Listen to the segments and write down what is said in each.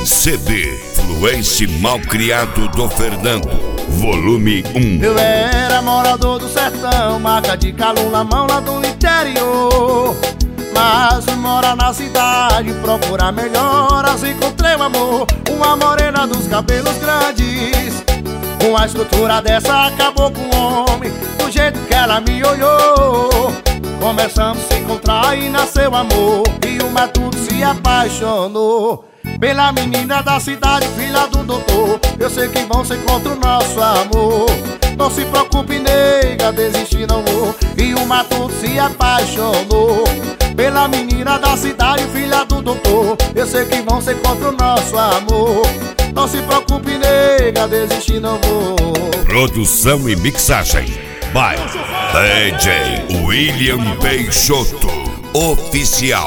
CD Fluence Malcriado do Fernando, volume 1. Eu era morador do sertão, marca de calula, mão lá do interior. Mas fui morar na cidade, procurar melhoras, encontrei o amor. Uma morena dos cabelos grandes, com a estrutura dessa acabou com o homem, do jeito que ela me olhou. Começamos a se encontrar e nasceu amor, e o matuto se apaixonou pela menina da cidade, filha do doutor. Eu sei que vão ser contra o nosso amor. Não se preocupe, nega, desistir não vou. E o matuto se apaixonou pela menina da cidade, filha do doutor. Eu sei que vão ser contra o nosso amor. Não se preocupe, nega, desistir não vou. Produção e mixagem by DJ William Peixoto Oficial.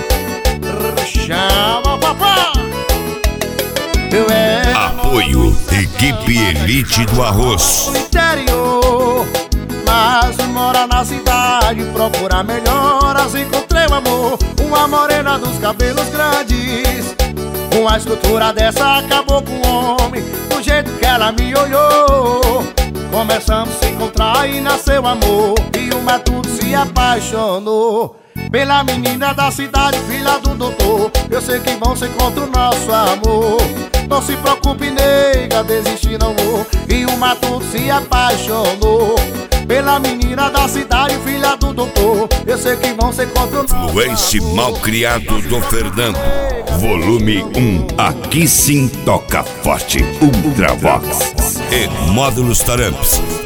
Chama papá. Eu era Apoio Equipe Elite do Arroz. no interior, mas mora na cidade, procurar melhoras, encontrei o amor. Uma morena dos cabelos grandes, com a estrutura dessa acabou com o homem, do jeito que ela me olhou. Começamos a se encontrar e nasceu amor, e o matuto se apaixonou pela menina da cidade, filha do doutor. Eu sei que vão ser contra o nosso amor. Não se preocupe, nega, desistir não vou. E o matuto se apaixonou pela menina da cidade, filha do doutor. Eu sei que vão ser contra o nosso Fluence amor. Malcriado do Fernando, volume 1. Aqui sim toca forte. Ultravox e Módulos Taramps.